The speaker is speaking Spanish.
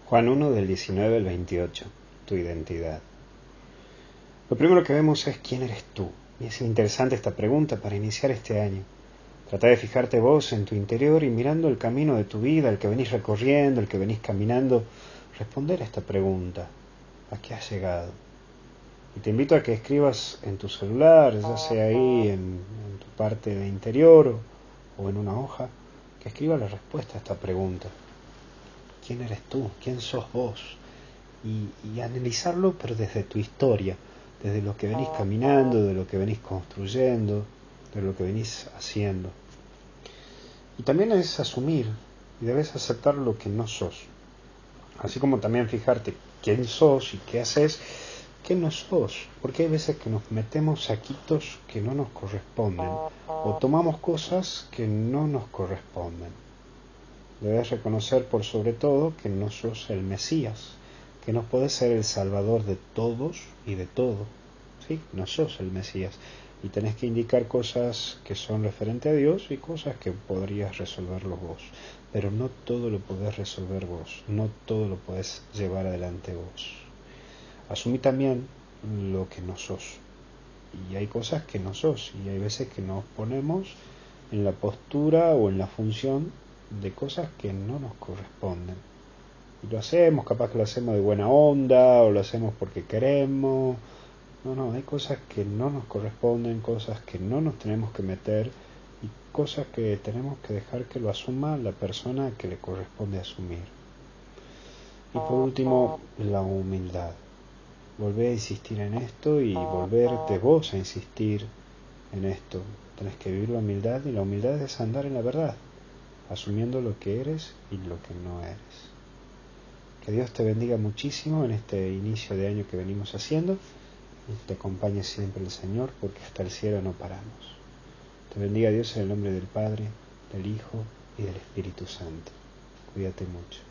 Juan 1 del 19 al 28, tu identidad. Lo primero que vemos es quién eres tú. Y es interesante esta pregunta para iniciar este año. Trata de fijarte vos en tu interior y mirando el camino de tu vida, el que venís recorriendo, el que venís caminando, responder a esta pregunta. ¿A qué has llegado? Y te invito a que escribas en tu celular, ya sea ahí en tu parte de interior o en una hoja, que escribas la respuesta a esta pregunta. ¿Quién eres tú? ¿Quién sos vos? Y analizarlo, pero desde tu historia, desde lo que venís caminando, de lo que venís construyendo, de lo que venís haciendo. Y también es asumir, y debes aceptar lo que no sos. Así como también fijarte quién sos y qué haces, qué no sos. Porque hay veces que nos metemos saquitos que no nos corresponden, o tomamos cosas que no nos corresponden. Debes reconocer por sobre todo que no sos el Mesías, que no podés ser el Salvador de todos y de todo. ¿Sí? No sos el Mesías. Y tenés que indicar cosas que son referentes a Dios y cosas que podrías resolverlo vos. Pero no todo lo podés resolver vos, no todo lo podés llevar adelante vos. Asumí también lo que no sos. Y hay cosas que no sos, y hay veces que nos ponemos en la postura o en la función de cosas que no nos corresponden. Y lo hacemos, capaz que lo hacemos de buena onda, o lo hacemos porque queremos. No, hay cosas que no nos corresponden, cosas que no nos tenemos que meter, y cosas que tenemos que dejar que lo asuma la persona que le corresponde asumir. Y por último, la humildad. Volver a insistir en esto y volverte vos a insistir en esto. Tenés que vivir la humildad, y la humildad es andar en la verdad, asumiendo lo que eres y lo que no eres. Que Dios te bendiga muchísimo en este inicio de año que venimos haciendo, y te acompañe siempre el Señor, porque hasta el cielo no paramos. Te bendiga Dios en el nombre del Padre, del Hijo y del Espíritu Santo. Cuídate mucho.